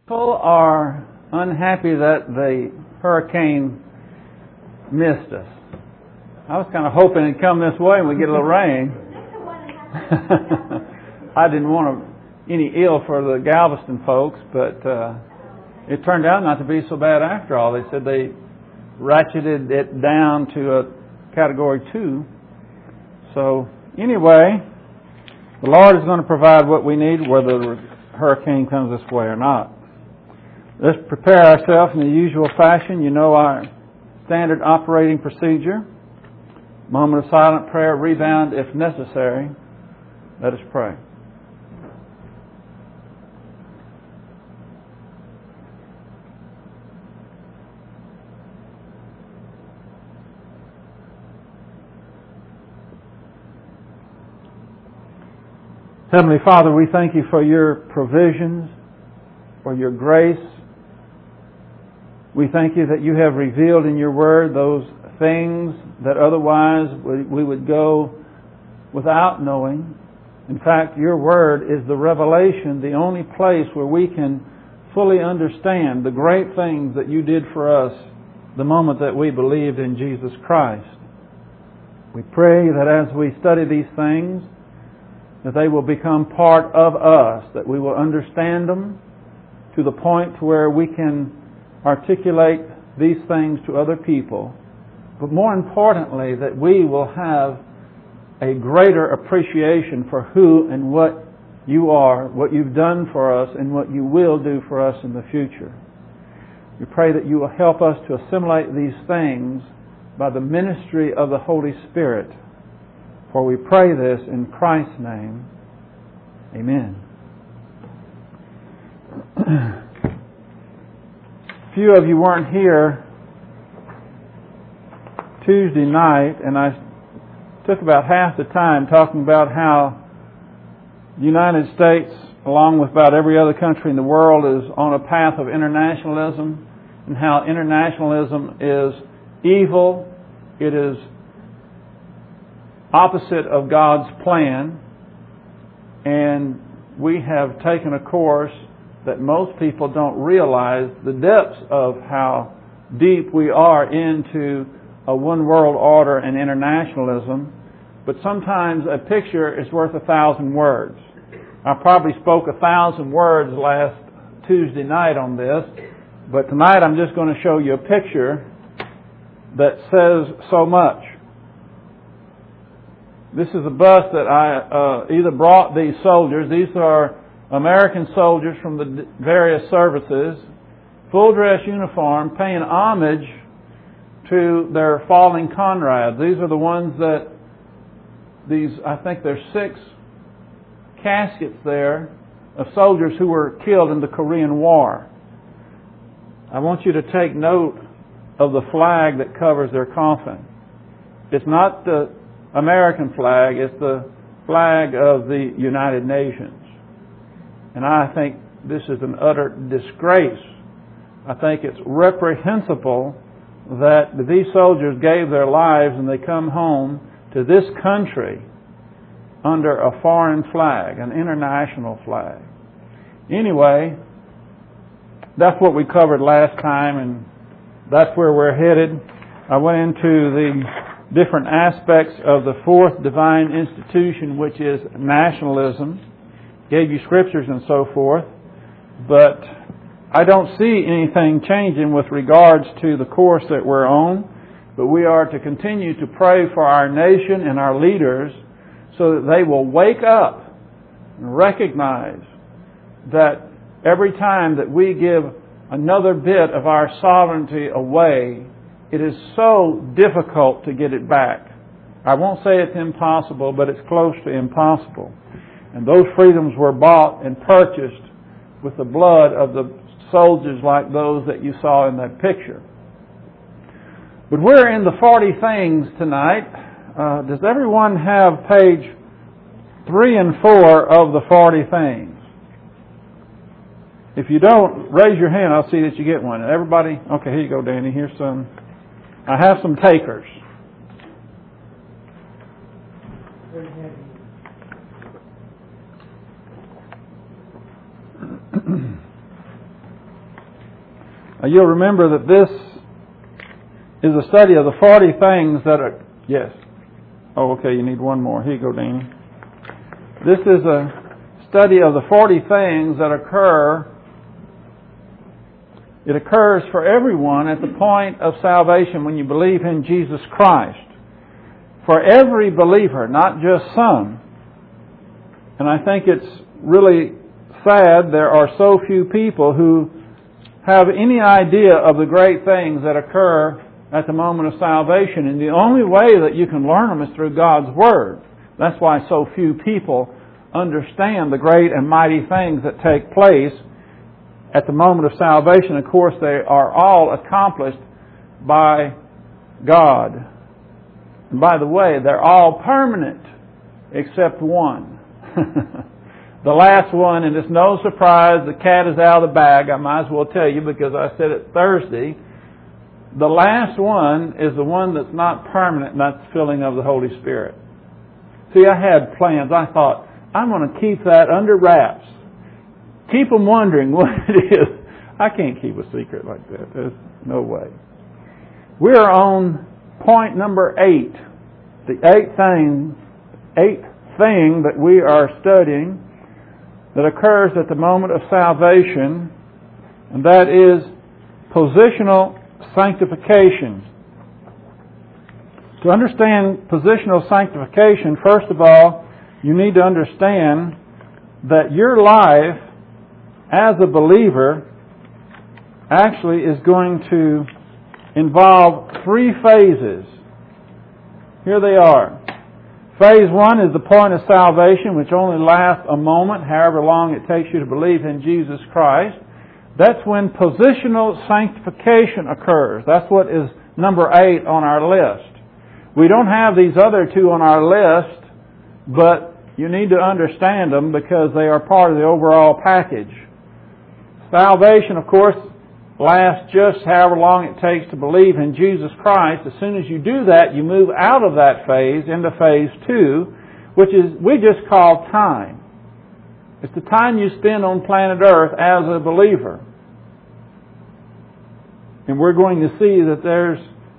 People are unhappy that the hurricane missed us. I was kind of hoping it'd come this way and we'd get a little rain. I didn't want any ill for the Galveston folks, but it turned out not to be so bad after all. They said they ratcheted it down to a Category 2. So anyway, the Lord is going to provide what we need whether the hurricane comes this way or not. Let's prepare ourselves in the usual fashion. You know our standard operating procedure. Moment of silent prayer, rebound if necessary. Let us pray. Heavenly Father, we thank you for your provisions, for your grace. We thank you that you have revealed in your word those things that otherwise we would go without knowing. In fact, your word is the revelation, the only place where we can fully understand the great things that you did for us the moment that we believed in Jesus Christ. We pray that as we study these things, that they will become part of us, that we will understand them to the point where we can articulate these things to other people. But more importantly, that we will have a greater appreciation for who and what you are, what you've done for us, and what you will do for us in the future. We pray that you will help us to assimilate these things by the ministry of the Holy Spirit. For we pray this in Christ's name. Amen. Few of you weren't here Tuesday night, and I took about half the time talking about how the United States, along with about every other country in the world, is on a path of internationalism, and how internationalism is evil. It is opposite of God's plan, and we have taken a course that most people don't realize the depths of how deep we are into a one world order and internationalism. But sometimes a picture is worth 1,000 words. I probably spoke 1,000 words last Tuesday night on this, but tonight I'm just going to show you a picture that says so much. This is a bus that I either brought these soldiers. These are American soldiers from the various services, full dress uniform, paying homage to their fallen comrades. These are the ones that I think there's 6 caskets there of soldiers who were killed in the Korean War. I want you to take note of the flag that covers their coffin. It's not the American flag, it's the flag of the United Nations. And I think this is an utter disgrace. I think it's reprehensible that these soldiers gave their lives and they come home to this country under a foreign flag, an international flag. Anyway, that's what we covered last time, and that's where we're headed. I went into the different aspects of the fourth divine institution, which is nationalism. Gave you scriptures and so forth. But I don't see anything changing with regards to the course that we're on. But we are to continue to pray for our nation and our leaders so that they will wake up and recognize that every time that we give another bit of our sovereignty away, it is so difficult to get it back. I won't say it's impossible, but it's close to impossible. And those freedoms were bought and purchased with the blood of the soldiers like those that you saw in that picture. But we're in the 40 things tonight. Does everyone have page 3 and 4 of the 40 things? If you don't, raise your hand. I'll see that you get one. Everybody? Okay, here you go, Danny. Here's some. I have some takers. You'll remember that this is a study of the 40 things that are... Yes. Oh, okay, you need one more. Here you go, Danny. This is a study of the 40 things that occur. It occurs for everyone at the point of salvation when you believe in Jesus Christ. For every believer, not just some. And I think it's really sad there are so few people who have any idea of the great things that occur at the moment of salvation. And the only way that you can learn them is through God's Word. That's why so few people understand the great and mighty things that take place at the moment of salvation. Of course, they are all accomplished by God. And by the way, they're all permanent except one. The last one, and it's no surprise, the cat is out of the bag. I might as well tell you because I said it Thursday. The last one is the one that's not permanent, and that's the filling of the Holy Spirit. See, I had plans. I thought, I'm going to keep that under wraps. Keep them wondering what it is. I can't keep a secret like that. There's no way. We're on point number 8. The eighth thing that we are studying that occurs at the moment of salvation, and that is positional sanctification. To understand positional sanctification, first of all, you need to understand that your life as a believer actually is going to involve 3 phases. Here they are. Phase 1 is the point of salvation, which only lasts a moment, however long it takes you to believe in Jesus Christ. That's when positional sanctification occurs. That's what is number 8 on our list. We don't have these other 2 on our list, but you need to understand them because they are part of the overall package. Salvation, of course, lasts just however long it takes to believe in Jesus Christ. As soon as you do that, you move out of that phase into phase 2, which is we just call time. It's the time you spend on planet Earth as a believer. And we're going to see that there's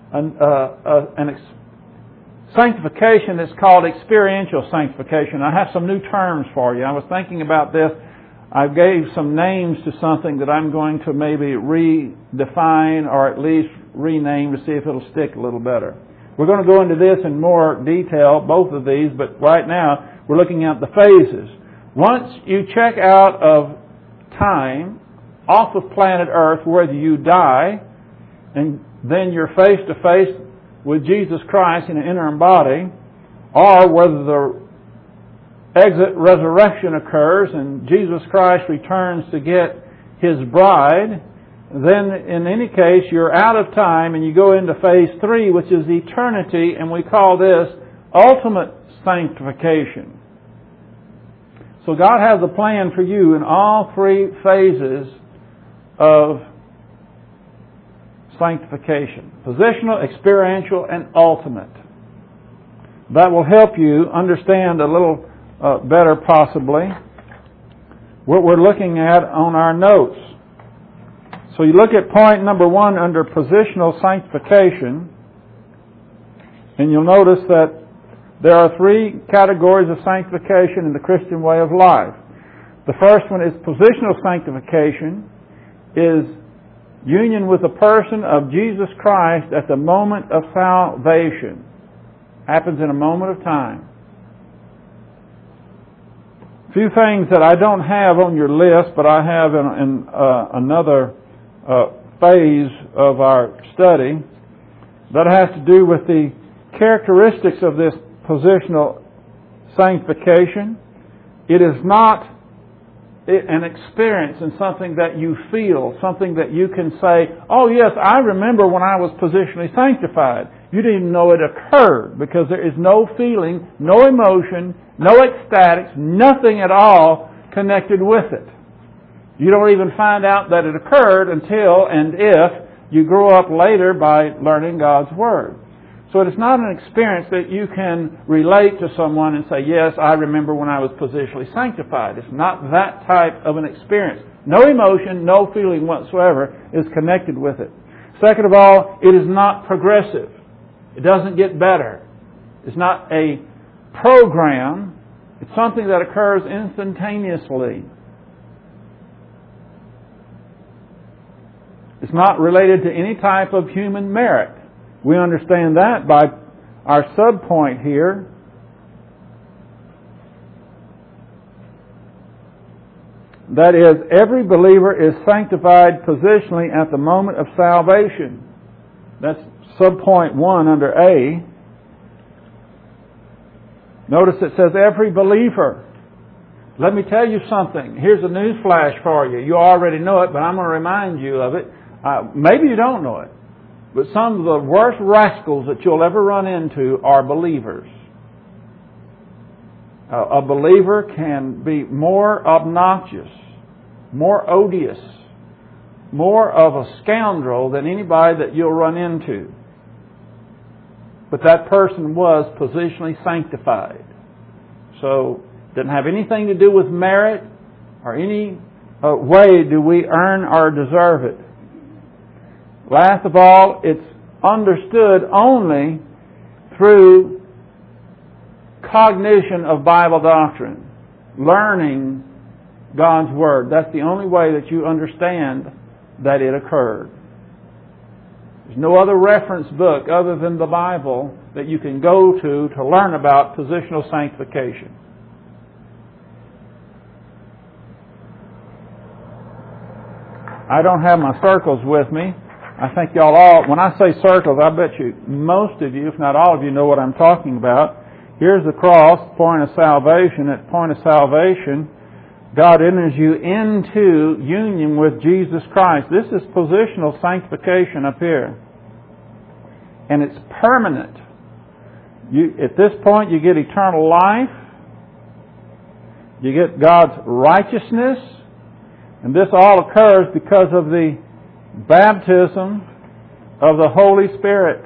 sanctification that's called experiential sanctification. I have some new terms for you. I was thinking about this. I gave some names to something that I'm going to maybe redefine or at least rename to see if it'll stick a little better. We're going to go into this in more detail, both of these, but right now we're looking at the phases. Once you check out of time, off of planet Earth, whether you die, and then you're face to face with Jesus Christ in an interim body, or whether the exit resurrection occurs and Jesus Christ returns to get His bride, then in any case you're out of time and you go into phase 3, which is eternity, and we call this ultimate sanctification. So God has a plan for you in all 3 phases of sanctification: positional, experiential, and ultimate. That will help you understand a little better, possibly, what we're looking at on our notes. So you look at point number 1 under positional sanctification, and you'll notice that there are 3 categories of sanctification in the Christian way of life. The first one is positional sanctification, is union with the person of Jesus Christ at the moment of salvation. Happens in a moment of time. Few things that I don't have on your list, but I have in another phase of our study that has to do with the characteristics of this positional sanctification. It is not an experience and something that you feel, something that you can say, oh yes, I remember when I was positionally sanctified. You didn't even know it occurred because there is no feeling, no emotion, no ecstatics, nothing at all connected with it. You don't even find out that it occurred until and if you grow up later by learning God's Word. So it is not an experience that you can relate to someone and say, yes, I remember when I was positionally sanctified. It's not that type of an experience. No emotion, no feeling whatsoever is connected with it. Second of all, it is not progressive. It doesn't get better. It's not a program. It's something that occurs instantaneously. It's not related to any type of human merit. We understand that by our subpoint here. That is, every believer is sanctified positionally at the moment of salvation. That's subpoint 1 under A. Notice it says every believer. Let me tell you something. Here's a news flash for you. You already know it, but I'm going to remind you of it. Maybe you don't know it. But some of the worst rascals that you'll ever run into are believers. A believer can be more obnoxious, more odious, more of a scoundrel than anybody that you'll run into. But that person was positionally sanctified. So it doesn't have anything to do with merit or any way do we earn or deserve it. Last of all, it's understood only through cognition of Bible doctrine, learning God's Word. That's the only way that you understand that it occurred. There's no other reference book other than the Bible that you can go to learn about positional sanctification. I don't have my circles with me. I think y'all all, when I say circles, I bet you most of you, if not all of you, know what I'm talking about. Here's the cross, point of salvation. At point of salvation, God enters you into union with Jesus Christ. This is positional sanctification up here. And it's permanent. At this point, you get eternal life. You get God's righteousness. And this all occurs because of the baptism of the Holy Spirit.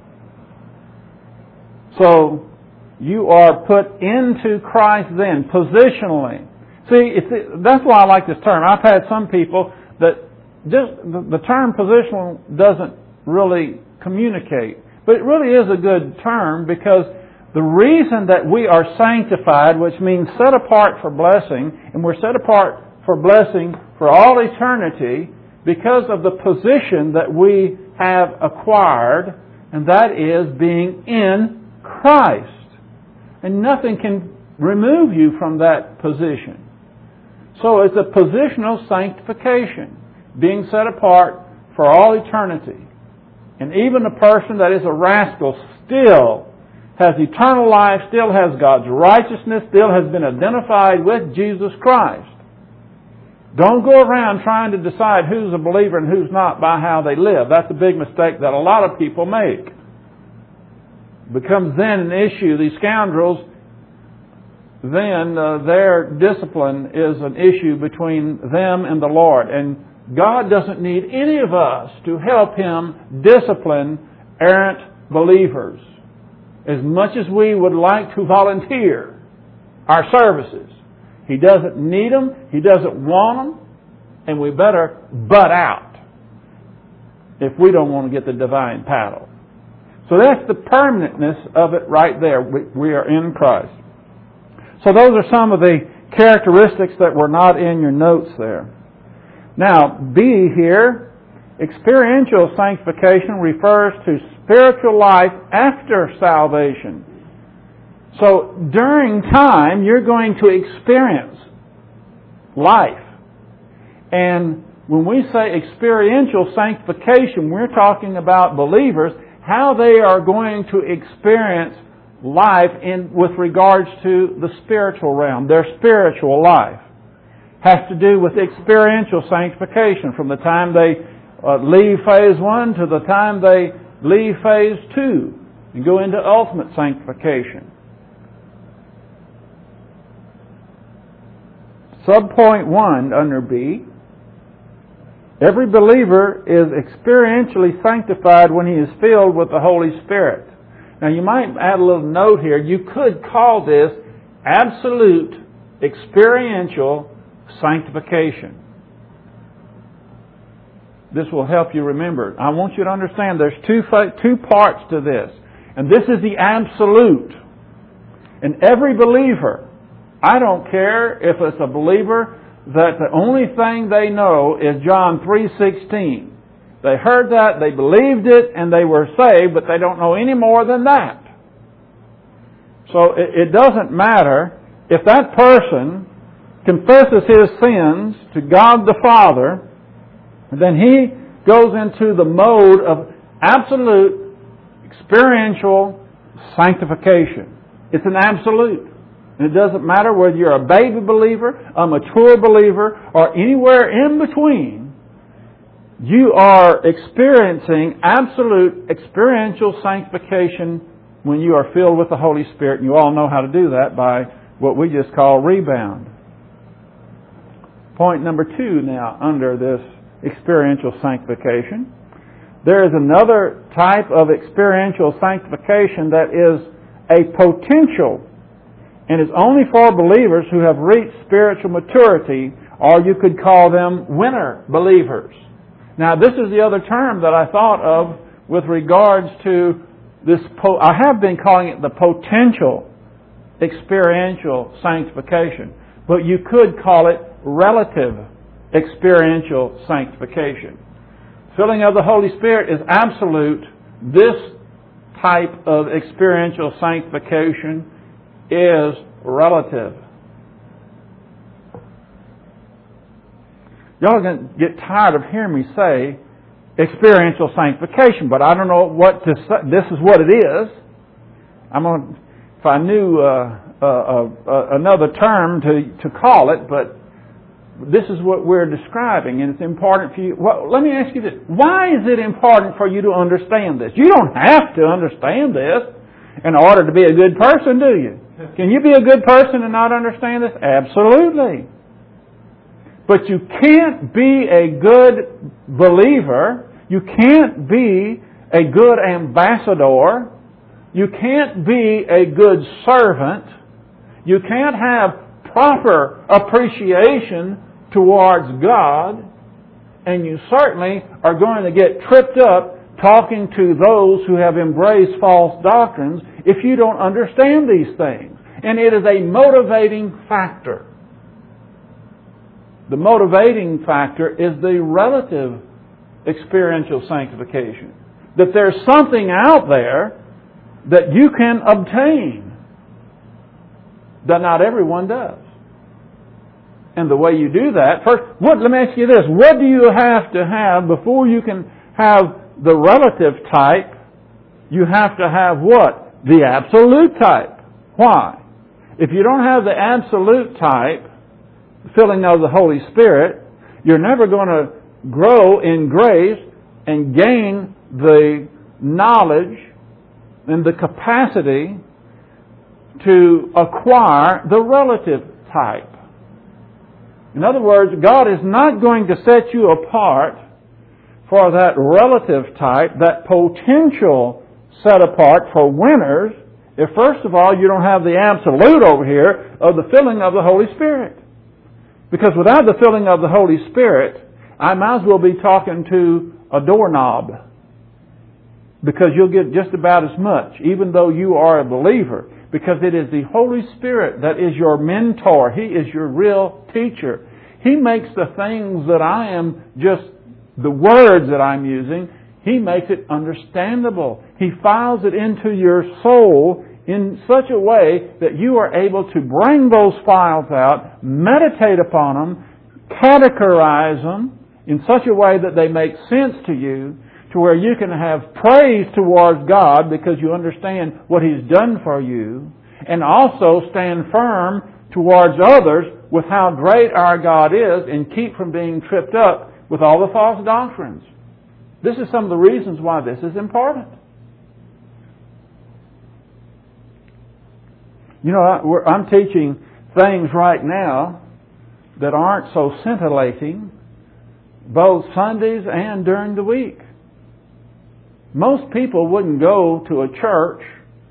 So, you are put into Christ then, positionally. See, that's why I like this term. I've had some people that just the term positional doesn't really communicate. But it really is a good term because the reason that we are sanctified, which means set apart for blessing, and we're set apart for blessing for all eternity because of the position that we have acquired, and that is being in Christ. And nothing can remove you from that position. So it's a positional sanctification, being set apart for all eternity. And even a person that is a rascal still has eternal life, still has God's righteousness, still has been identified with Jesus Christ. Don't go around trying to decide who's a believer and who's not by how they live. That's a big mistake that a lot of people make. It becomes then an issue. These scoundrels, then their discipline is an issue between them and the Lord. And God doesn't need any of us to help Him discipline errant believers. As much as we would like to volunteer our services, He doesn't need them, He doesn't want them, and we better butt out if we don't want to get the divine paddle. So that's the permanentness of it right there. We are in Christ. So those are some of the characteristics that were not in your notes there. Now, B here, experiential sanctification refers to spiritual life after salvation. So during time, you're going to experience life. And when we say experiential sanctification, we're talking about believers, how they are going to experience life with regards to the spiritual realm, their spiritual life. Has to do with experiential sanctification from the time they leave phase 1 to the time they leave phase 2 and go into ultimate sanctification. Subpoint 1 under B. Every believer is experientially sanctified when he is filled with the Holy Spirit. Now you might add a little note here. You could call this absolute experiential sanctification. This will help you remember. I want you to understand there's two parts to this. And this is the absolute. And every believer, I don't care if it's a believer that the only thing they know is John 3:16. They heard that, they believed it, and they were saved, but they don't know any more than that. So it doesn't matter if that person confesses his sins to God the Father, then he goes into the mode of absolute experiential sanctification. It's an absolute. And it doesn't matter whether you're a baby believer, a mature believer, or anywhere in between. You are experiencing absolute experiential sanctification when you are filled with the Holy Spirit. And you all know how to do that by what we just call rebound. Point number 2 now under this experiential sanctification. There is another type of experiential sanctification that is a potential and is only for believers who have reached spiritual maturity, or you could call them winner believers. Now, this is the other term that I thought of with regards to this. I have been calling it the potential experiential sanctification, but you could call it relative experiential sanctification. Filling of the Holy Spirit is absolute. This type of experiential sanctification is relative. Y'all are going to get tired of hearing me say experiential sanctification, but I don't know what to say. This is what it is. If I knew another term to call it, but this is what we're describing, and it's important for you. Well, let me ask you this. Why is it important for you to understand this? You don't have to understand this in order to be a good person, do you? Can you be a good person and not understand this? Absolutely. But you can't be a good believer. You can't be a good ambassador. You can't be a good servant. You can't have proper appreciation towards God. And you certainly are going to get tripped up talking to those who have embraced false doctrines if you don't understand these things. And it is a motivating factor. The motivating factor is the relative experiential sanctification. That there's something out there that you can obtain that not everyone does. And the way you do that, first, let me ask you this. What do you have to have before you can have the relative type? You have to have what? The absolute type. Why? If you don't have the absolute type, filling of the Holy Spirit, you're never going to grow in grace and gain the knowledge and the capacity to acquire the relative type. In other words, God is not going to set you apart for that relative type, that potential set apart for winners, if first of all you don't have the absolute over here of the filling of the Holy Spirit. Because without the filling of the Holy Spirit, I might as well be talking to a doorknob. Because you'll get just about as much, even though you are a believer. Because it is the Holy Spirit that is your mentor. He is your real teacher. He makes the things that I am just the words that I'm using, He makes it understandable. He files it into your soul in such a way that you are able to bring those files out, meditate upon them, categorize them in such a way that they make sense to you, to where you can have praise towards God because you understand what He's done for you, and also stand firm towards others with how great our God is and keep from being tripped up with all the false doctrines. This is some of the reasons why this is important. You know, I'm teaching things right now that aren't so scintillating, both Sundays and during the week. Most people wouldn't go to a church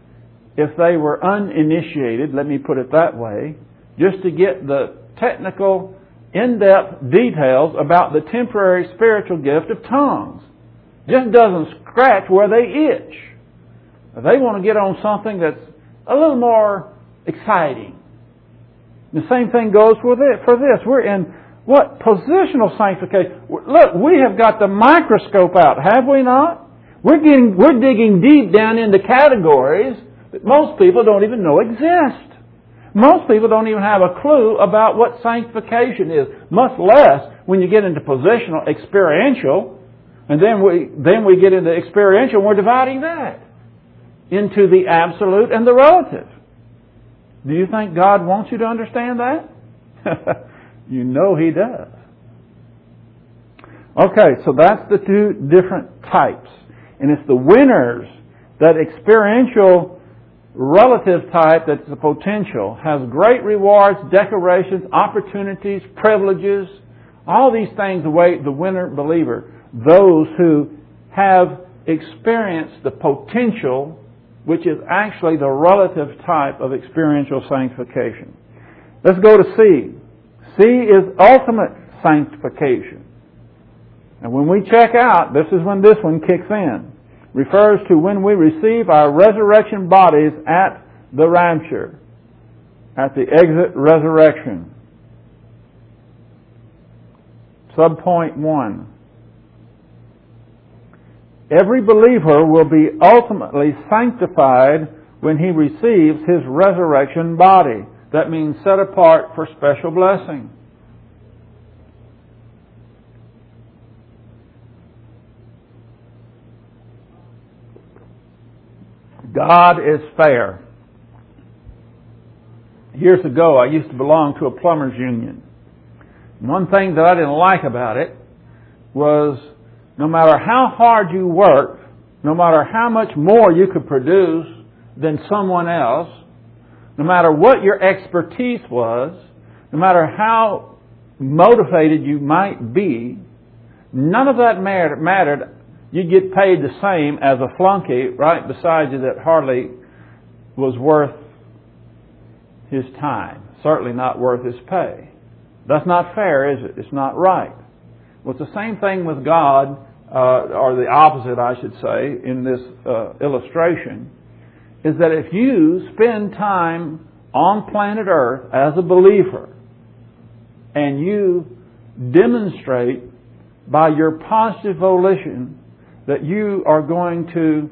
if they were uninitiated, let me put it that way, just to get the technical, in-depth details about the temporary spiritual gift of tongues. Just doesn't scratch where they itch. They want to get on something that's a little more exciting. The same thing goes for this. We're in what? Positional sanctification. Look, we have got the microscope out, have we not? We're digging deep down into categories that most people don't even know exist. Most people don't even have a clue about what sanctification is, much less when you get into positional, experiential, and then we get into experiential and we're dividing that into the absolute and the relative. Do you think God wants you to understand that? You know He does. Okay, so that's the two different types. And it's the winners, that experiential relative type that's the potential, has great rewards, decorations, opportunities, privileges, all these things await the winner believer. Those who have experienced the potential, which is actually the relative type of experiential sanctification. Let's go to C. C is ultimate sanctification. And when we check out, this is when this one kicks in. Refers to when we receive our resurrection bodies at the rapture, at the exit resurrection. Subpoint 1. Every believer will be ultimately sanctified when he receives his resurrection body. That means set apart for special blessing. God is fair. Years ago, I used to belong to a plumbers union. One thing that I didn't like about it was no matter how hard you worked, no matter how much more you could produce than someone else, no matter what your expertise was, no matter how motivated you might be, none of that mattered. You'd get paid the same as a flunky right beside you that hardly was worth his time. Certainly not worth his pay. That's not fair, is it? It's not right. Well, it's the same thing with God, or the opposite, I should say, in this illustration, is that if you spend time on planet Earth as a believer and you demonstrate by your positive volition that you are going to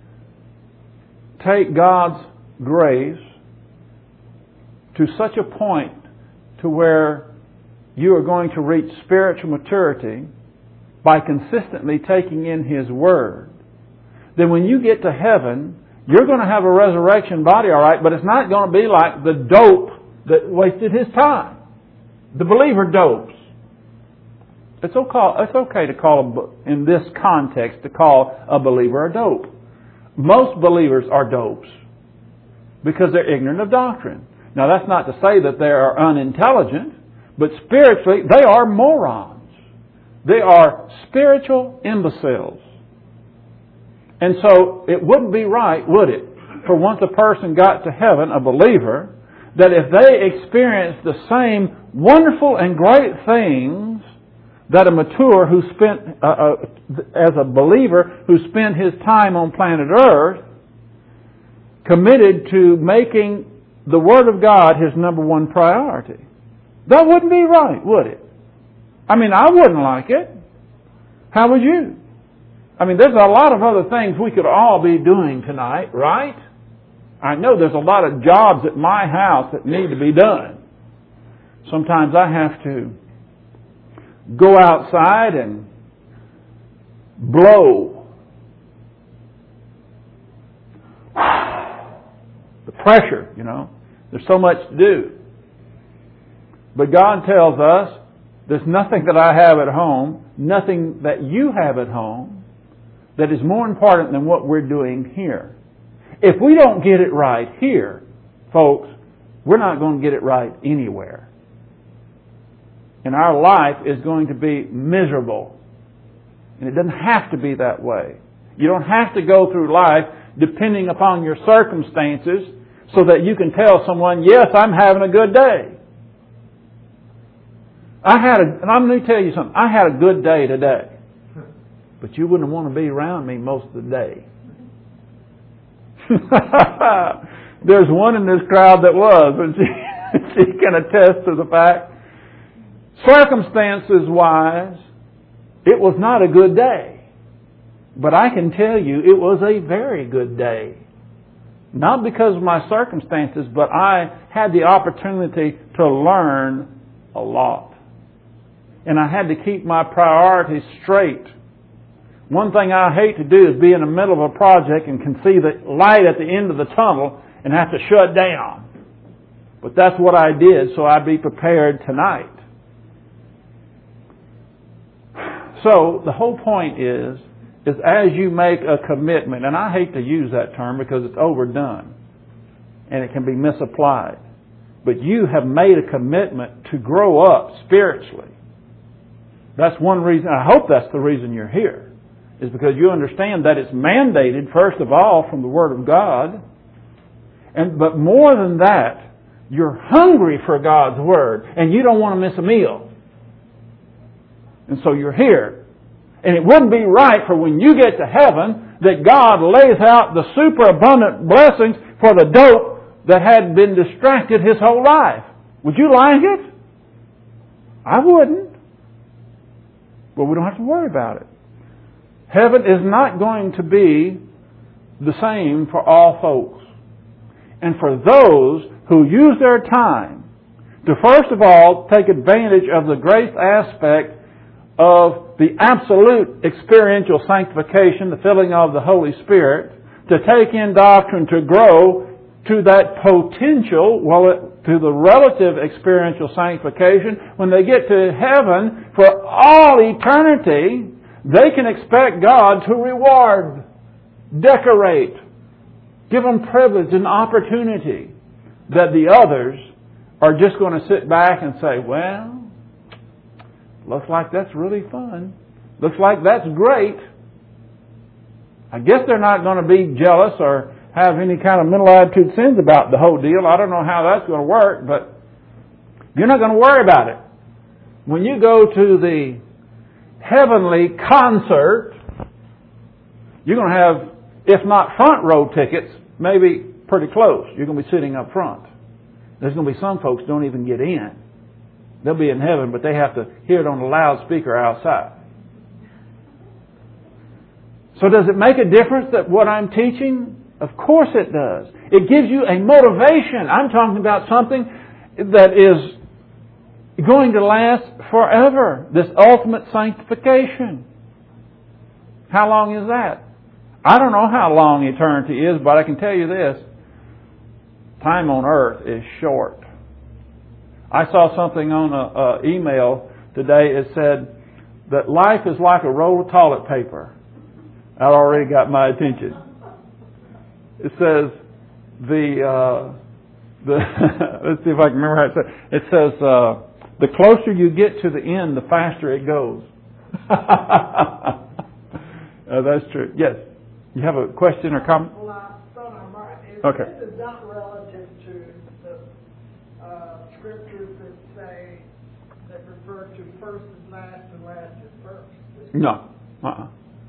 take God's grace to such a point to where you are going to reach spiritual maturity by consistently taking in His Word, then when you get to heaven, you're going to have a resurrection body, all right, but it's not going to be like the dope that wasted his time. The believer dopes. It's okay to call, in this context, to call a believer a dope. Most believers are dopes because they're ignorant of doctrine. Now, that's not to say that they are unintelligent, but spiritually, they are morons. They are spiritual imbeciles. And so, it wouldn't be right, would it, for once a person got to heaven, a believer, that if they experienced the same wonderful and great things that a mature who spent, as a believer who spent his time on planet Earth, committed to making the Word of God his number one priority. That wouldn't be right, would it? I mean, I wouldn't like it. How would you? I mean, there's a lot of other things we could all be doing tonight, right? I know there's a lot of jobs at my house that need to be done. Sometimes I have to go outside and blow. The pressure, you know. There's so much to do. But God tells us there's nothing that I have at home, nothing that you have at home, that is more important than what we're doing here. If we don't get it right here, folks, we're not going to get it right anywhere. And our life is going to be miserable. And it doesn't have to be that way. You don't have to go through life depending upon your circumstances so that you can tell someone, yes, I'm having a good day. And I'm going to tell you something. I had a good day today. But you wouldn't want to be around me most of the day. There's one in this crowd that was, and she can attest to the fact. Circumstances-wise, it was not a good day. But I can tell you it was a very good day. Not because of my circumstances, but I had the opportunity to learn a lot. And I had to keep my priorities straight. One thing I hate to do is be in the middle of a project and can see the light at the end of the tunnel and have to shut down. But that's what I did, so I'd be prepared tonight. So the whole point is as you make a commitment, and I hate to use that term because it's overdone and it can be misapplied, but you have made a commitment to grow up spiritually. That's one reason, I hope that's the reason you're here, is because you understand that it's mandated, first of all, from the Word of God, but more than that, you're hungry for God's Word, and you don't want to miss a meal. And so you're here. And it wouldn't be right for when you get to heaven that God lays out the superabundant blessings for the dope that had been distracted his whole life. Would you like it? I wouldn't. But we don't have to worry about it. Heaven is not going to be the same for all folks. And for those who use their time to first of all take advantage of the grace aspect of the absolute experiential sanctification, the filling of the Holy Spirit, to take in doctrine, to grow to that potential, to the relative experiential sanctification, when they get to heaven for all eternity, they can expect God to reward, decorate, give them privilege and opportunity that the others are just going to sit back and say, well, looks like that's really fun. Looks like that's great. I guess they're not going to be jealous or have any kind of mental attitude sins about the whole deal. I don't know how that's going to work, but you're not going to worry about it. When you go to the heavenly concert, you're going to have, if not front row tickets, maybe pretty close. You're going to be sitting up front. There's going to be some folks who don't even get in. They'll be in heaven, but they have to hear it on the loudspeaker outside. So does it make a difference that what I'm teaching? Of course it does. It gives you a motivation. I'm talking about something that is going to last forever. This ultimate sanctification. How long is that? I don't know how long eternity is, but I can tell you this. Time on earth is short. I saw something on an email today. It said that life is like a roll of toilet paper. That already got my attention. It says let's see if I can remember how it says. It says the closer you get to the end, the faster it goes. That's true. Yes. You have a question or comment? Well, I thought I might. Okay. This is not relative to the scriptures that refer to first is last and last is first. No. No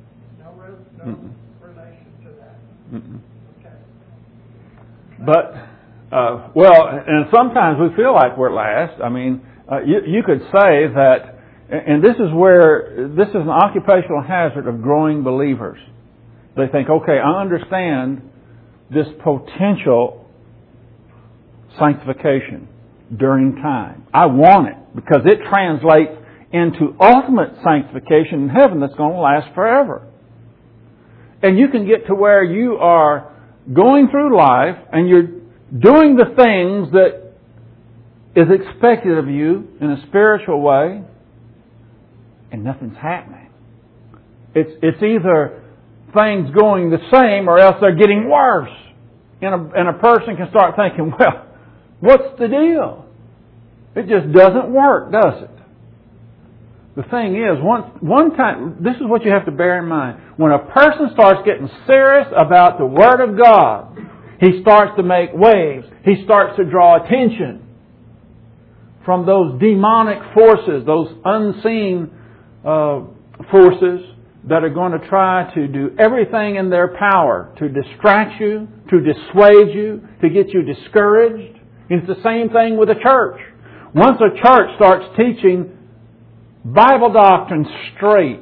relation to that. Mm-mm. Okay. But, and sometimes we feel like we're last. I mean, you could say that, and this is an occupational hazard of growing believers. They think, okay, I understand this potential sanctification during time. I want it because it translates into ultimate sanctification in heaven that's going to last forever. And you can get to where you are going through life and you're doing the things that is expected of you in a spiritual way, and nothing's happening. It's either things going the same or else they're getting worse. And a person can start thinking, well, what's the deal? It just doesn't work, does it? The thing is, one time, this is what you have to bear in mind. When a person starts getting serious about the Word of God, he starts to make waves. He starts to draw attention from those demonic forces, those unseen forces that are going to try to do everything in their power to distract you, to dissuade you, to get you discouraged. And it's the same thing with a church. Once a church starts teaching Bible doctrine straight,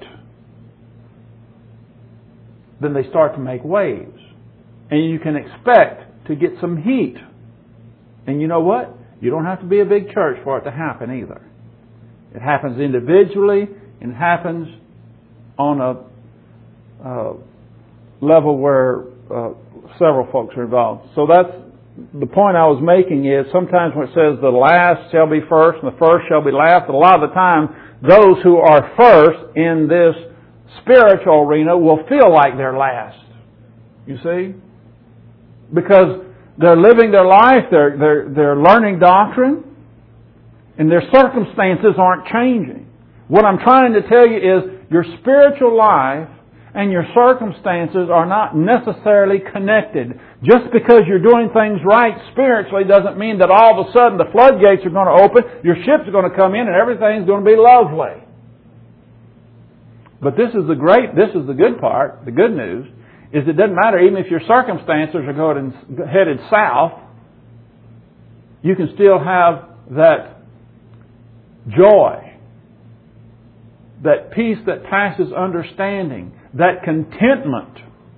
then they start to make waves. And you can expect to get some heat. And you know what? You don't have to be a big church for it to happen either. It happens individually and happens on a level where several folks are involved. So that's the point I was making is sometimes when it says the last shall be first and the first shall be last, a lot of the time those who are first in this spiritual arena will feel like they're last. You see? Because they're living their life, they're learning doctrine, and their circumstances aren't changing. What I'm trying to tell you is your spiritual life and your circumstances are not necessarily connected. Just because you're doing things right spiritually doesn't mean that all of a sudden the floodgates are going to open, your ships are going to come in, and everything's going to be lovely. But this is the good part, the good news, is it doesn't matter even if your circumstances are headed south, you can still have that joy, that peace that passes understanding, that contentment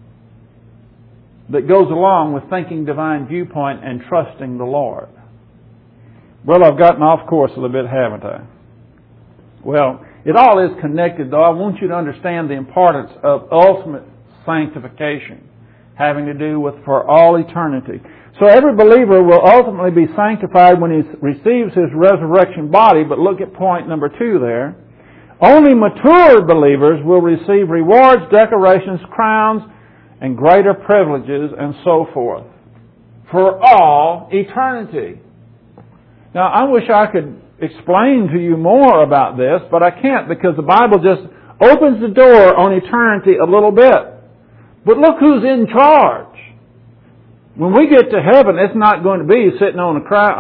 that goes along with thinking divine viewpoint and trusting the Lord. Well, I've gotten off course a little bit, haven't I? Well, it all is connected, though. I want you to understand the importance of ultimate sanctification, having to do with for all eternity. So every believer will ultimately be sanctified when he receives his resurrection body, but look at point number 2 there. Only mature believers will receive rewards, decorations, crowns, and greater privileges, and so forth, for all eternity. Now, I wish I could explain to you more about this, but I can't because the Bible just opens the door on eternity a little bit. But look who's in charge. When we get to heaven, it's not going to be sitting on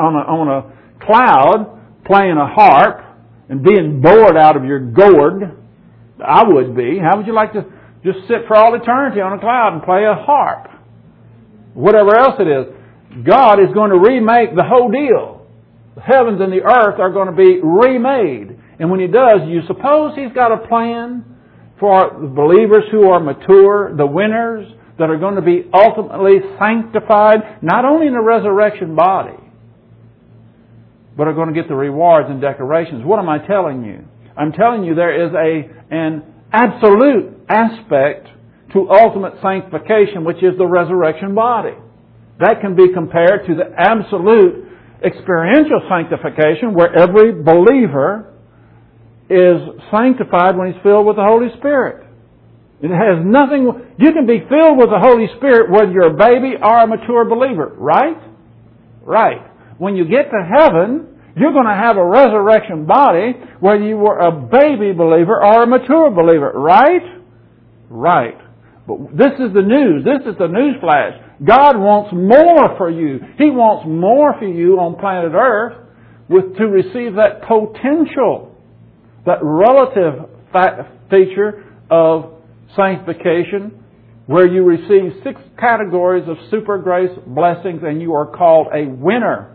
a cloud playing a harp and being bored out of your gourd. I would be. How would you like to just sit for all eternity on a cloud and play a harp? Whatever else it is. God is going to remake the whole deal. The heavens and the earth are going to be remade. And when He does, you suppose He's got a plan for the believers who are mature, the winners that are going to be ultimately sanctified, not only in the resurrection body, but are going to get the rewards and decorations. What am I telling you? I'm telling you there is an absolute aspect to ultimate sanctification, which is the resurrection body. That can be compared to the absolute experiential sanctification where every believer is sanctified when he's filled with the Holy Spirit. It has nothing... You can be filled with the Holy Spirit whether you're a baby or a mature believer, right? Right. When you get to heaven, you're going to have a resurrection body whether you were a baby believer or a mature believer, right? Right. But this is the news. This is the news flash. God wants more for you. He wants more for you on planet Earth to receive that potential, that relative feature of sanctification where you receive 6 categories of super grace blessings and you are called a winner.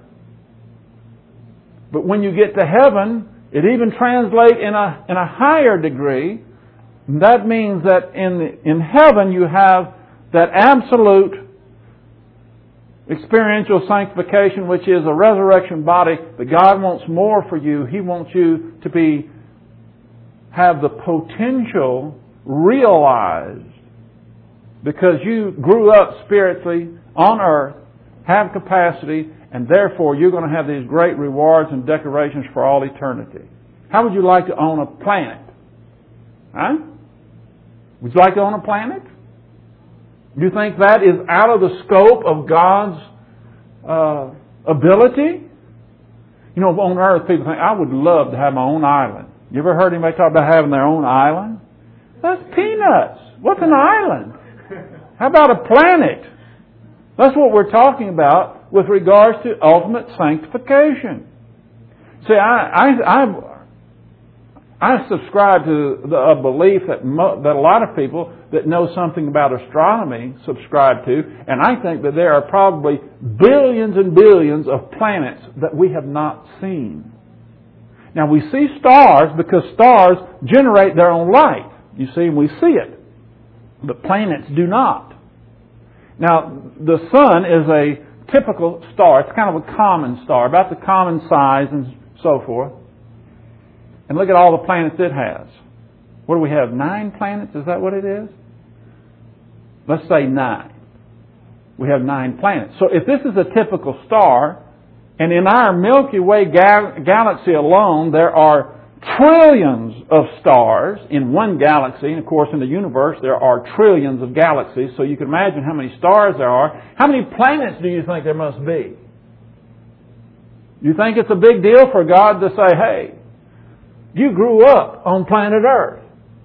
But when you get to heaven, it even translates in a higher degree. And that means that in heaven you have that absolute experiential sanctification, which is a resurrection body. But God wants more for you. He wants you to have the potential realized because you grew up spiritually on earth, have capacity, and therefore you're going to have these great rewards and decorations for all eternity. How would you like to own a planet? Huh? Would you like to own a planet? Do you think that is out of the scope of God's ability? You know, on earth people think, I would love to have my own island. You ever heard anybody talk about having their own island? That's peanuts. What's an island? How about a planet? That's what we're talking about with regards to ultimate sanctification. See, I subscribe to a belief that a lot of people that know something about astronomy subscribe to, and I think that there are probably billions and billions of planets that we have not seen. Now, we see stars because stars generate their own light. You see, and we see it. But planets do not. Now, the sun is a typical star. It's kind of a common star, about the common size and so forth. And look at all the planets it has. What do we have? 9 planets? Is that what it is? Let's say 9. We have 9 planets. So if this is a typical star, and in our Milky Way galaxy alone, there are trillions of stars in one galaxy. And of course, in the universe, there are trillions of galaxies. So you can imagine how many stars there are. How many planets do you think there must be? You think it's a big deal for God to say, hey, you grew up on planet Earth.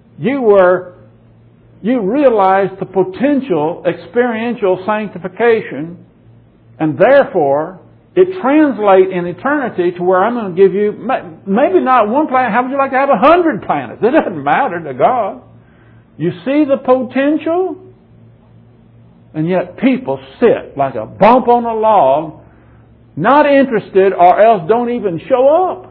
You realized the potential experiential sanctification, and therefore it translates in eternity to where I'm going to give you maybe not one planet. How would you like to have 100 planets? It doesn't matter to God. You see the potential, and yet people sit like a bump on a log, not interested, or else don't even show up.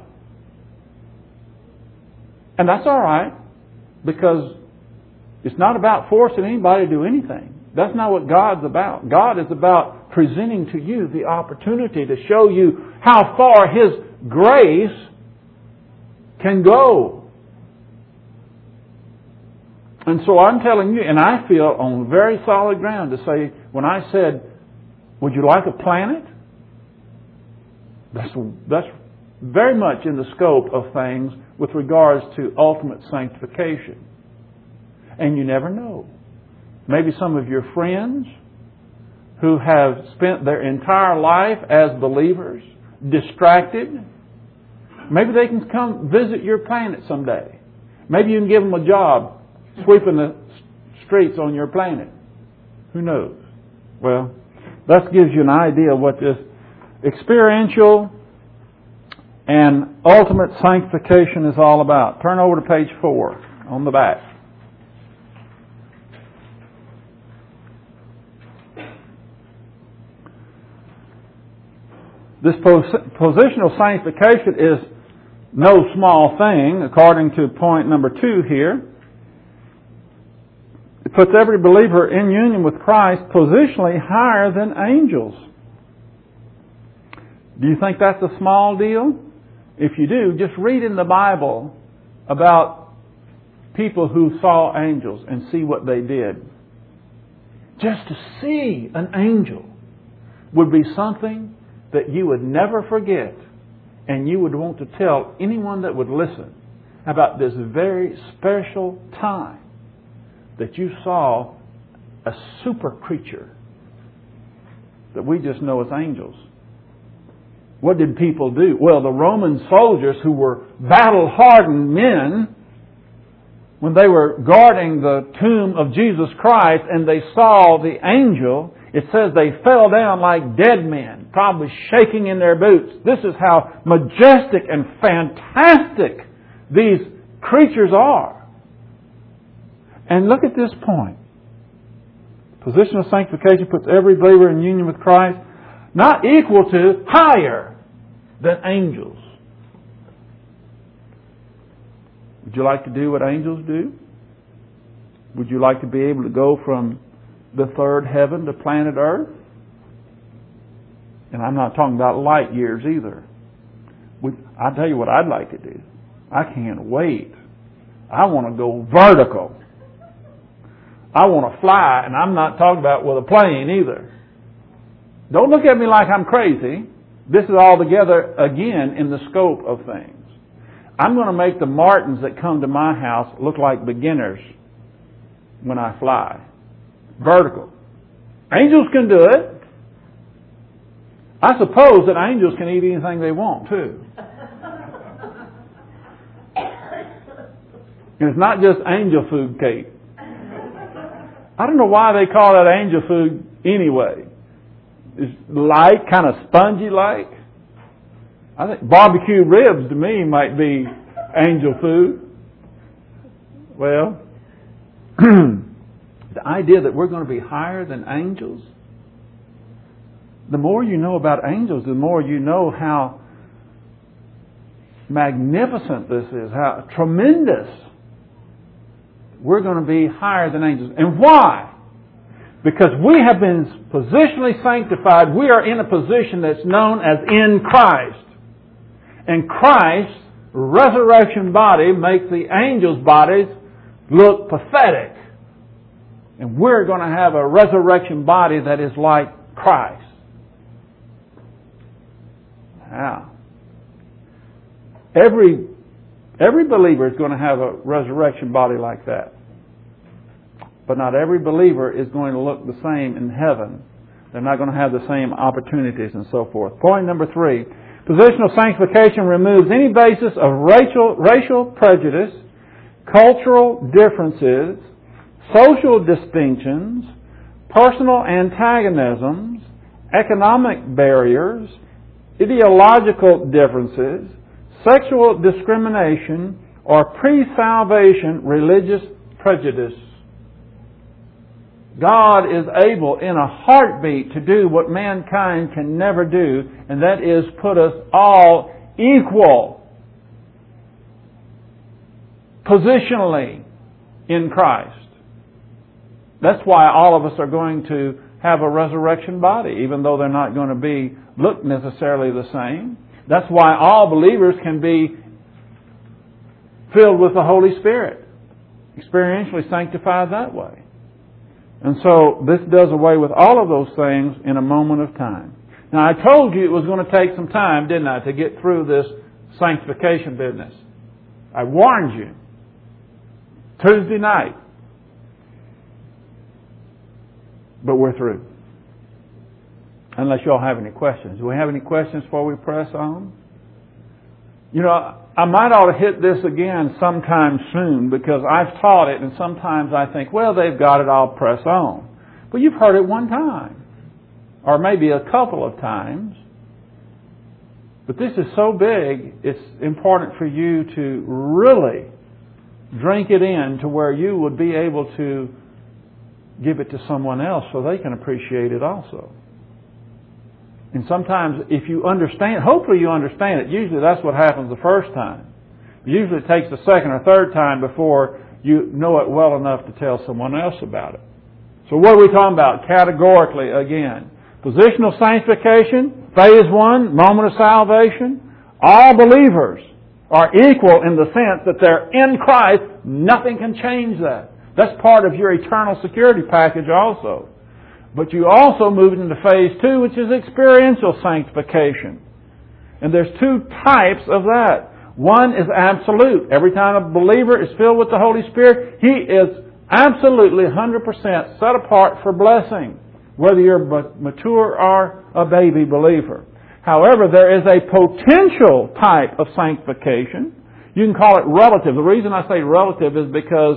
And that's all right, because it's not about forcing anybody to do anything. That's not what God's about. God is about presenting to you the opportunity to show you how far His grace can go. And so I'm telling you, and I feel on very solid ground to say, when I said, would you like a planet? That's very much in the scope of things with regards to ultimate sanctification. And you never know. Maybe some of your friends who have spent their entire life as believers, distracted, maybe they can come visit your planet someday. Maybe you can give them a job sweeping the streets on your planet. Who knows? Well, that gives you an idea of what this experiential and ultimate sanctification is all about. Turn over to page 4 on the back. This positional sanctification is no small thing, according to point number 2 here. It puts every believer in union with Christ positionally higher than angels. Do you think that's a small deal? If you do, just read in the Bible about people who saw angels and see what they did. Just to see an angel would be something that you would never forget, and you would want to tell anyone that would listen about this very special time that you saw a super creature that we just know as angels. What did people do? Well, the Roman soldiers, who were battle-hardened men, when they were guarding the tomb of Jesus Christ and they saw the angel, it says they fell down like dead men, probably shaking in their boots. This is how majestic and fantastic these creatures are. And look at this point. Positional sanctification puts every believer in union with Christ, not equal to, higher than angels. Would you like to do what angels do? Would you like to be able to go from the third heaven to planet Earth? And I'm not talking about light years either. I'll tell you what I'd like to do. I can't wait. I want to go vertical. I want to fly, and I'm not talking about with a plane either. Don't look at me like I'm crazy. This is altogether, again, in the scope of things. I'm going to make the Martins that come to my house look like beginners when I fly. Vertical. Angels can do it. I suppose that angels can eat anything they want, too. And it's not just angel food cake. I don't know why they call that angel food anyway. It's light, kind of spongy-like. I think barbecue ribs to me might be angel food. Well, the idea that we're going to be higher than angels, the more you know about angels, the more you know how magnificent this is, how tremendous. We're going to be higher than angels. And why? Because we have been positionally sanctified. We are in a position that's known as in Christ. And Christ's resurrection body makes the angels' bodies look pathetic. And we're going to have a resurrection body that is like Christ. Now, every believer is going to have a resurrection body like that. But not every believer is going to look the same in heaven. They're not going to have the same opportunities and so forth. Point number 3. Positional sanctification removes any basis of racial prejudice, cultural differences, social distinctions, personal antagonisms, economic barriers, ideological differences, sexual discrimination, or pre-salvation religious prejudice. God is able in a heartbeat to do what mankind can never do, and that is put us all equal positionally in Christ. That's why all of us are going to have a resurrection body, even though they're not going to look necessarily the same. That's why all believers can be filled with the Holy Spirit, experientially sanctified that way. And so this does away with all of those things in a moment of time. Now I told you it was going to take some time, didn't I, to get through this sanctification business. I warned you. Tuesday night. But we're through. Unless you all have any questions. Do we have any questions before we press on? You know, I might ought to hit this again sometime soon because I've taught it and sometimes I think, well, they've got it, I'll press on. But you've heard it one time. Or maybe a couple of times. But this is so big, it's important for you to really drink it in to where you would be able to give it to someone else so they can appreciate it also. And sometimes if you understand, hopefully you understand it. Usually that's what happens the first time. Usually it takes the second or third time before you know it well enough to tell someone else about it. So what are we talking about categorically again? Positional sanctification, phase 1, moment of salvation. All believers are equal in the sense that they're in Christ. Nothing can change that. That's part of your eternal security package also. But you also move into phase 2, which is experiential sanctification. And there's 2 types of that. One is absolute. Every time a believer is filled with the Holy Spirit, he is absolutely 100% set apart for blessing, whether you're mature or a baby believer. However, there is a potential type of sanctification. You can call it relative. The reason I say relative is because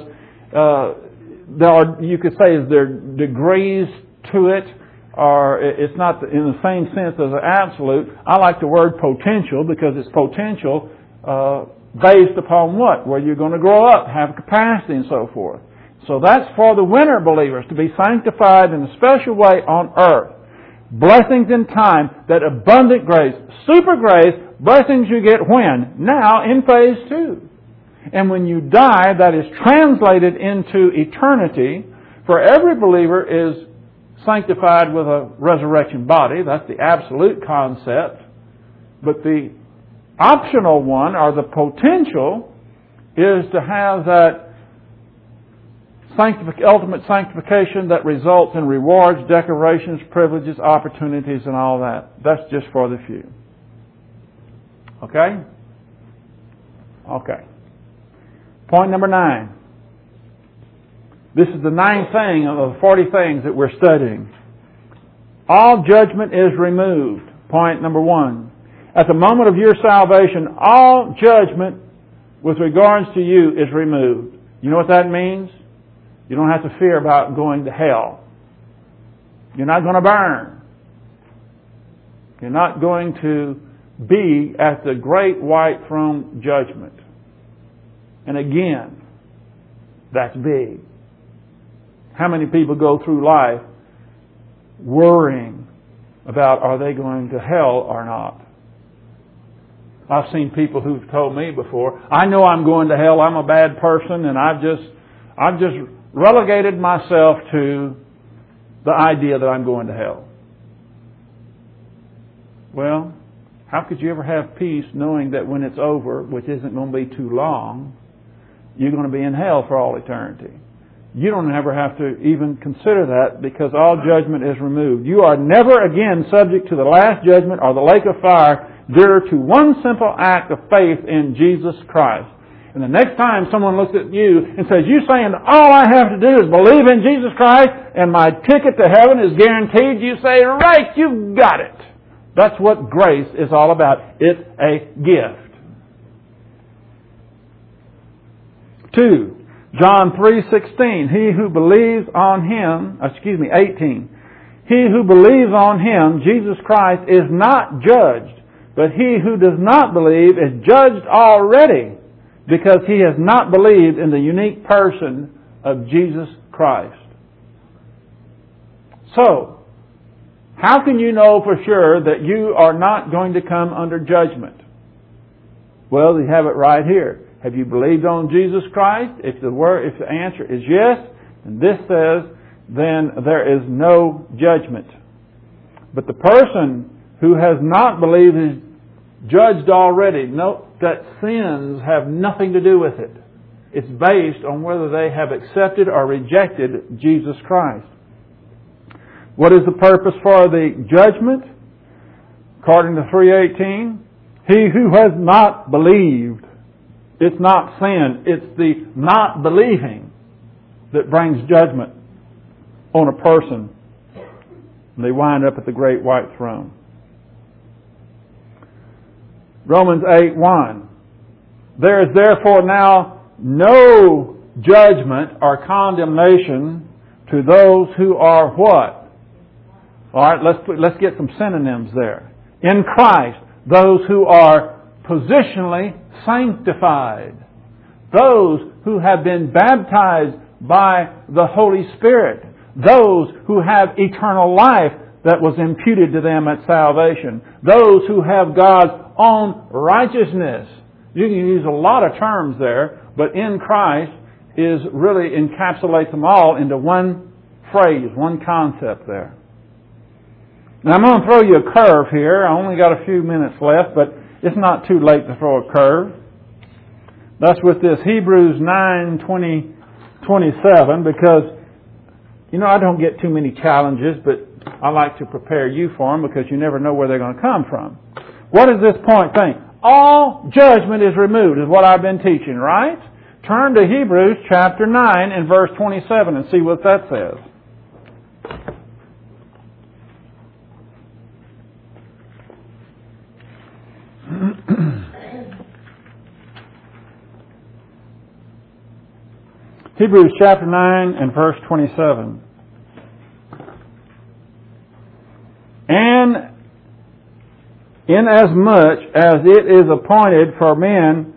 there are, you could say, is there degrees to it, or it's not in the same sense as an absolute. I like the word potential because it's potential based upon what? Where you're going to grow up, have capacity and so forth. So that's for the winner believers to be sanctified in a special way on earth. Blessings in time, that abundant grace, super grace, blessings you get when? Now in phase 2. And when you die, that is translated into eternity. For every believer is sanctified with a resurrection body. That's the absolute concept. But the optional one, or the potential, is to have that ultimate sanctification that results in rewards, decorations, privileges, opportunities, and all that. That's just for the few. Okay? Okay. Point number 9. This is the 9th thing of the 40 things that we're studying. All judgment is removed. Point number 1. At the moment of your salvation, all judgment with regards to you is removed. You know what that means? You don't have to fear about going to hell. You're not going to burn. You're not going to be at the great white throne judgment. And again, that's big. How many people go through life worrying about are they going to hell or not? I've seen people who've told me before, I know I'm going to hell, I'm a bad person, and I've just relegated myself to the idea that I'm going to hell. Well, how could you ever have peace knowing that when it's over, which isn't going to be too long, you're going to be in hell for all eternity? You don't ever have to even consider that because all judgment is removed. You are never again subject to the last judgment or the lake of fire due to one simple act of faith in Jesus Christ. And the next time someone looks at you and says, you're saying all I have to do is believe in Jesus Christ and my ticket to heaven is guaranteed, you say, right, you got it. That's what grace is all about. It's a gift. 2. John 3:16. He who believes on Him, 18. He who believes on Him, Jesus Christ, is not judged, but he who does not believe is judged already because he has not believed in the unique person of Jesus Christ. So, how can you know for sure that you are not going to come under judgment? Well, you have it right here. Have you believed on Jesus Christ? If the answer is yes, and this says, then there is no judgment. But the person who has not believed is judged already. Note that sins have nothing to do with it. It's based on whether they have accepted or rejected Jesus Christ. What is the purpose for the judgment? According to 3:18, he who has not believed. It's not sin. It's the not believing that brings judgment on a person. And they wind up at the great white throne. Romans 8:1. There is therefore now no judgment or condemnation to those who are what? All right, let's get some synonyms there. In Christ, those who are positionally sanctified. Those who have been baptized by the Holy Spirit. Those who have eternal life that was imputed to them at salvation. Those who have God's own righteousness. You can use a lot of terms there, but in Christ is really encapsulates them all into one phrase, one concept there. Now I'm going to throw you a curve here. I only got a few minutes left, but it's not too late to throw a curve. That's with this Hebrews 9:27, because, I don't get too many challenges, but I like to prepare you for them because you never know where they're going to come from. What does this point think? All judgment is removed, is what I've been teaching, right? Turn to Hebrews chapter 9 and verse 27 and see what that says. Hebrews chapter 9 and verse 27. And inasmuch as it is appointed for men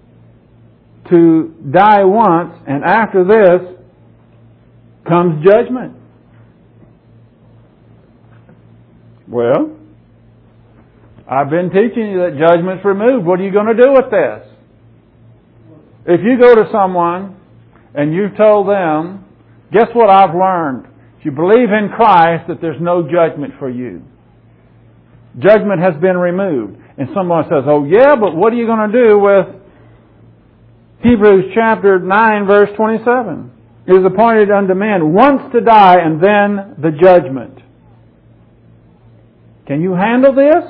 to die once, and after this comes judgment. Well, I've been teaching you that judgment's removed. What are you going to do with this? If you go to someone and you've told them, guess what I've learned? If you believe in Christ, that there's no judgment for you. Judgment has been removed. And someone says, oh yeah, but what are you going to do with Hebrews chapter 9 verse 27? It is appointed unto men once to die and then the judgment. Can you handle this?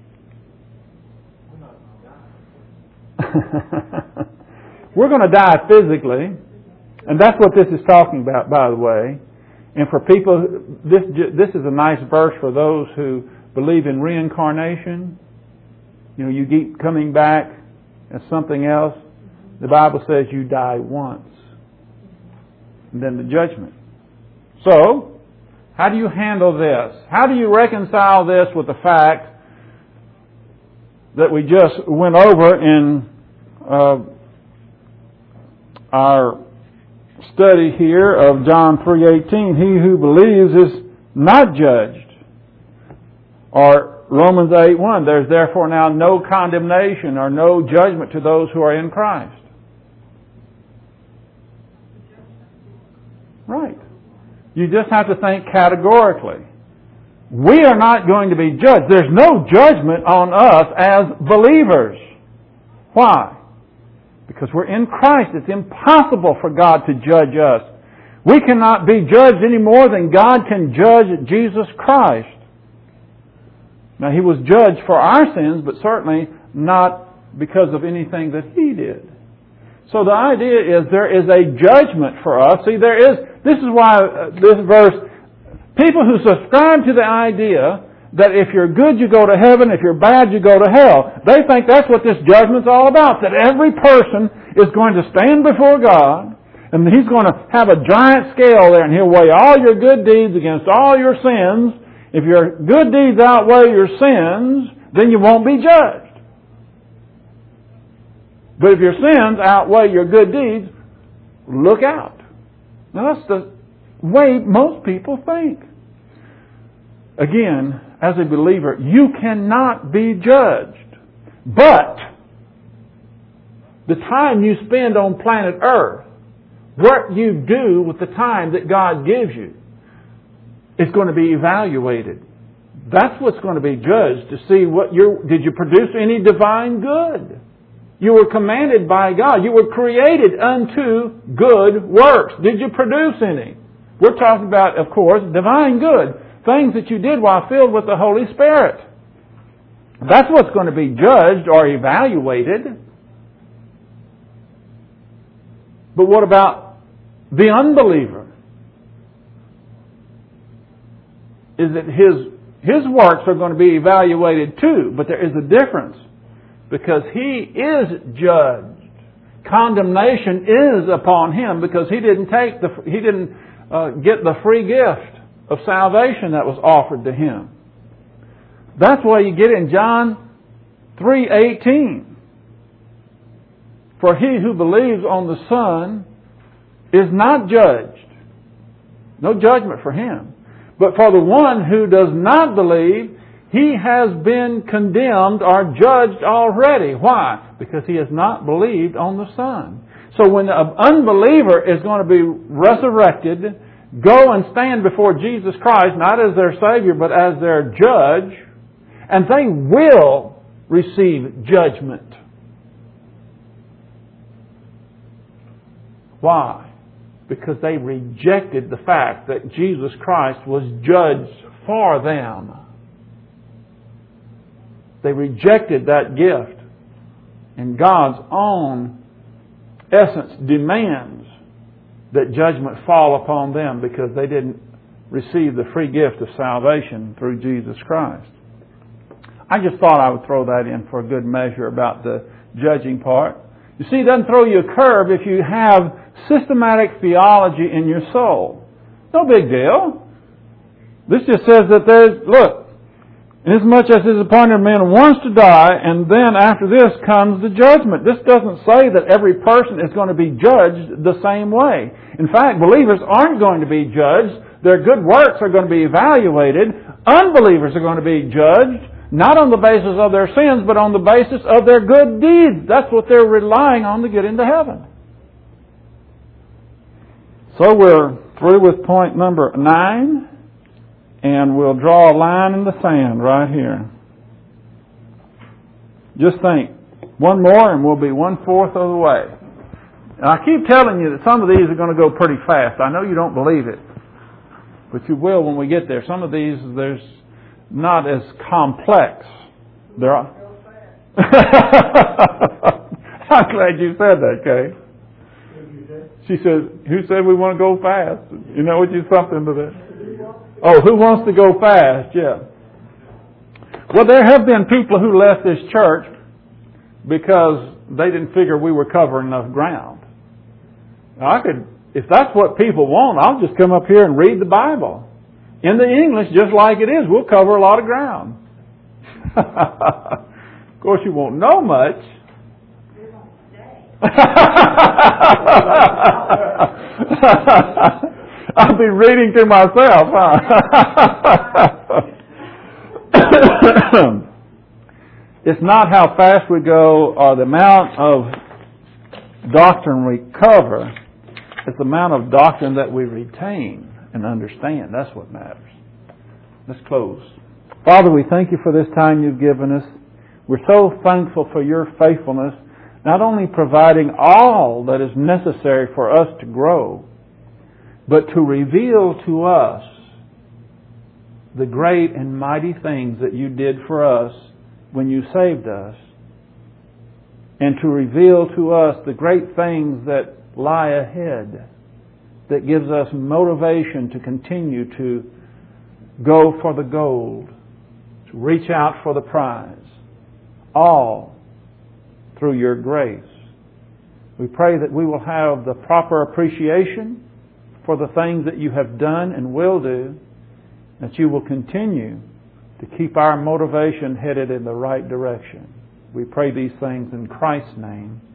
We're going to die physically. And that's what this is talking about, by the way. And for people, this is a nice verse for those who believe in reincarnation. You keep coming back as something else. The Bible says you die once, and then the judgment. So, how do you handle this? How do you reconcile this with the fact that we just went over in our study here of John 3:18? He who believes is not judged. Or Romans 8:1, there's therefore now no condemnation or no judgment to those who are in Christ. Right. You just have to think categorically. We are not going to be judged. There's no judgment on us as believers. Why? Because we're in Christ. It's impossible for God to judge us. We cannot be judged any more than God can judge Jesus Christ. Now, He was judged for our sins, but certainly not because of anything that He did. So the idea is there is a judgment for us. See, this is why this verse, people who subscribe to the idea that if you're good you go to heaven, if you're bad you go to hell, they think that's what this judgment's all about, that every person is going to stand before God, and He's going to have a giant scale there, and He'll weigh all your good deeds against all your sins. If your good deeds outweigh your sins, then you won't be judged. But if your sins outweigh your good deeds, look out. Now that's the way most people think. Again, as a believer, you cannot be judged. But the time you spend on planet Earth, what you do with the time that God gives you, is going to be evaluated. That's what's going to be judged, to see did you produce any divine good? You were commanded by God. You were created unto good works. Did you produce any? We're talking about, of course, divine good. Things that you did while filled with the Holy Spirit. That's what's going to be judged or evaluated. But what about the unbeliever? Is that his works are going to be evaluated too, but there is a difference. Because he is judged. Condemnation is upon him because he didn't get the free gift of salvation that was offered to him. That's why you get in John 3:18. For he who believes on the Son is not judged. No judgment for him. But for the one who does not believe, he has been condemned or judged already. Why? Because he has not believed on the Son. So when an unbeliever is going to be resurrected, go and stand before Jesus Christ, not as their Savior, but as their judge, and they will receive judgment. Why? Because they rejected the fact that Jesus Christ was judged for them. They rejected that gift. And God's own essence demands that judgment fall upon them because they didn't receive the free gift of salvation through Jesus Christ. I just thought I would throw that in for a good measure about the judging part. You see, it doesn't throw you a curve if you have systematic theology in your soul. No big deal. This just says that inasmuch as it is appointed man once to die, and then after this comes the judgment. This doesn't say that every person is going to be judged the same way. In fact, believers aren't going to be judged. Their good works are going to be evaluated. Unbelievers are going to be judged, not on the basis of their sins, but on the basis of their good deeds. That's what they're relying on to get into heaven. So we're through with point number 9. And we'll draw a line in the sand right here. Just think, one more and we'll be 1/4 of the way. And I keep telling you that some of these are going to go pretty fast. I know you don't believe it, but you will when we get there. Some of these, there's not as complex. There are. I'm glad you said that, Kay. She says, who said we want to go fast? You know what you something to that? Oh, who wants to go fast? Yeah. Well, there have been people who left this church because they didn't figure we were covering enough ground. If that's what people want, I'll just come up here and read the Bible. In the English, just like it is, we'll cover a lot of ground. Of course, you won't know much. I'll be reading to myself, huh? It's not how fast we go or the amount of doctrine we cover. It's the amount of doctrine that we retain and understand. That's what matters. Let's close. Father, we thank you for this time you've given us. We're so thankful for your faithfulness, not only providing all that is necessary for us to grow, but to reveal to us the great and mighty things that you did for us when you saved us, and to reveal to us the great things that lie ahead, that gives us motivation to continue to go for the gold, to reach out for the prize, all through your grace. We pray that we will have the proper appreciation for the things that you have done and will do, that you will continue to keep our motivation headed in the right direction. We pray these things in Christ's name.